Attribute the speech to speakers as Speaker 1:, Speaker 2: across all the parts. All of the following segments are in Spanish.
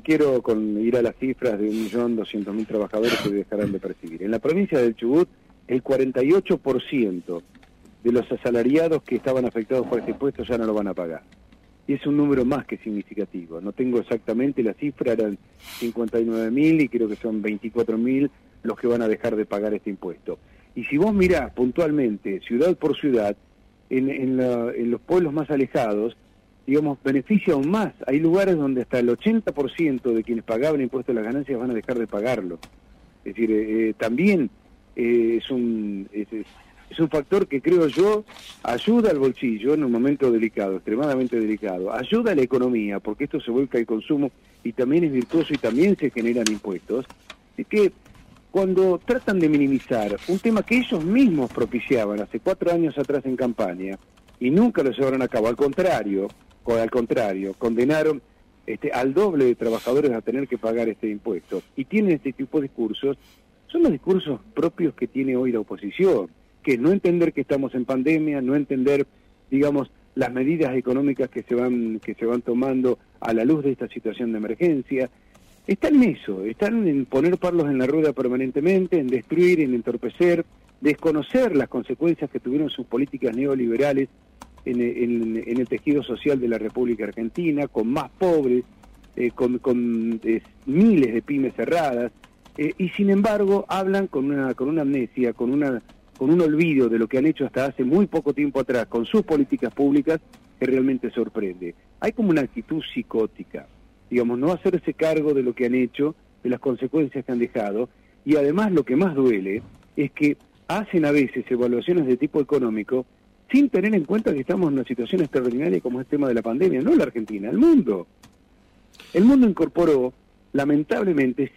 Speaker 1: quiero ir a las cifras de 1.200.000 trabajadores que dejarán de percibir. En la provincia del Chubut, el 48% de los asalariados que estaban afectados por este impuesto ya no lo van a pagar. Y es un número más que significativo. No tengo exactamente la cifra, eran 59.000 y creo que son 24.000 los que van a dejar de pagar este impuesto. Y si vos mirás puntualmente, ciudad por ciudad, en los pueblos más alejados, digamos, beneficia aún más. Hay lugares donde hasta el 80% de quienes pagaban impuesto a las ganancias van a dejar de pagarlo. Es decir, también es un factor que creo yo ayuda al bolsillo en un momento delicado, extremadamente delicado. Ayuda a la economía, porque esto se vuelca al consumo y también es virtuoso y también se generan impuestos. Es que cuando tratan de minimizar un tema que ellos mismos propiciaban hace 4 años atrás en campaña y nunca lo llevaron a cabo, al contrario, condenaron al doble de trabajadores a tener que pagar este impuesto. Y tienen este tipo de discursos, son los discursos propios que tiene hoy la oposición, que es no entender que estamos en pandemia, no entender, digamos, las medidas económicas que se van tomando a la luz de esta situación de emergencia. Están en eso, están en poner palos en la rueda permanentemente, en destruir, en entorpecer, desconocer las consecuencias que tuvieron sus políticas neoliberales en el tejido social de la República Argentina, con más pobres, con miles de pymes cerradas, y sin embargo hablan con una amnesia, con un olvido de lo que han hecho hasta hace muy poco tiempo atrás con sus políticas públicas que realmente sorprende. Hay como una actitud psicótica, digamos, no hacerse cargo de lo que han hecho, de las consecuencias que han dejado, y además lo que más duele es que hacen a veces evaluaciones de tipo económico sin tener en cuenta que estamos en una situación extraordinaria como es el tema de la pandemia, no la Argentina, el mundo. El mundo incorporó, lamentablemente,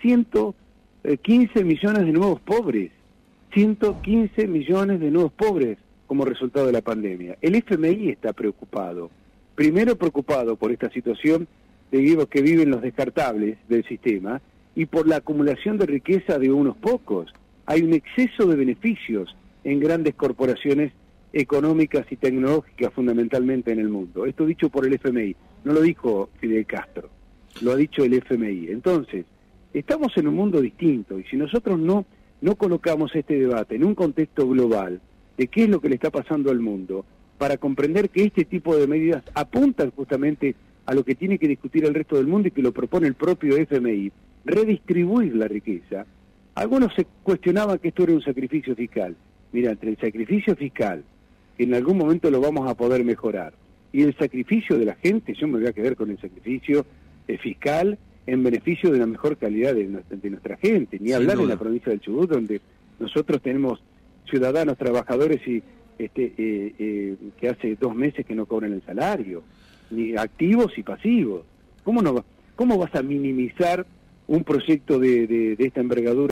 Speaker 1: 115 millones de nuevos pobres, 115 millones de nuevos pobres como resultado de la pandemia. El FMI está preocupado, primero preocupado por esta situación de que viven los descartables del sistema y por la acumulación de riqueza de unos pocos. Hay un exceso de beneficios en grandes corporaciones económicas y tecnológicas fundamentalmente en el mundo. Esto dicho por el FMI, no lo dijo Fidel Castro, lo ha dicho el FMI. Entonces, estamos en un mundo distinto y si nosotros no colocamos este debate en un contexto global de qué es lo que le está pasando al mundo, para comprender que este tipo de medidas apuntan justamente a lo que tiene que discutir el resto del mundo y que lo propone el propio FMI, redistribuir la riqueza. Algunos se cuestionaban que esto era un sacrificio fiscal. Mira, entre el sacrificio fiscal, que en algún momento lo vamos a poder mejorar, y el sacrificio de la gente, yo me voy a quedar con el sacrificio fiscal en beneficio de la mejor calidad de nuestra gente. Ni hablar en la provincia del Chubut, donde nosotros tenemos ciudadanos, trabajadores que hace 2 meses que no cobran el salario, ni activos y pasivos. ¿Cómo vas a minimizar un proyecto de esta envergadura?